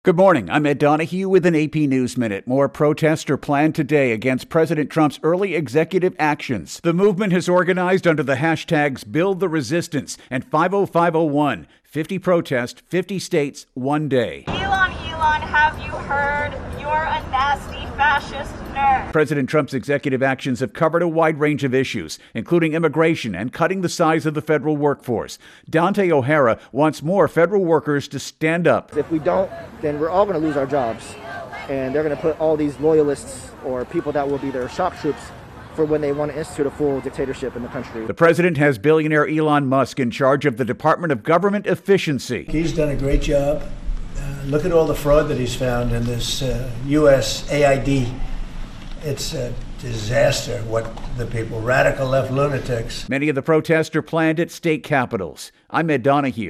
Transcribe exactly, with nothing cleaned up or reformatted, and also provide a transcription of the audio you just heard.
Good morning. I'm Ed Donahue with an A P News Minute. More protests are planned today against President Trump's early executive actions. The movement has organized under the hashtags Build the Resistance and five oh five oh one. fifty protests, fifty states, one day. Elon, Elon, have you heard? You're a nasty fascist nerd. President Trump's executive actions have covered a wide range of issues, including immigration and cutting the size of the federal workforce. Dante O'Hara wants more federal workers to stand up. If we don't, then we're all going to lose our jobs. And they're going to put all these loyalists or people that will be their shock troops for when they want to institute a full dictatorship in the country. The president has billionaire Elon Musk in charge of the Department of Government Efficiency. He's done a great job. Uh, look at all the fraud that he's found in this uh, U S A I D. It's a disaster what the people, radical left lunatics. Many of the protests are planned at state capitals. I'm Ed Donahue.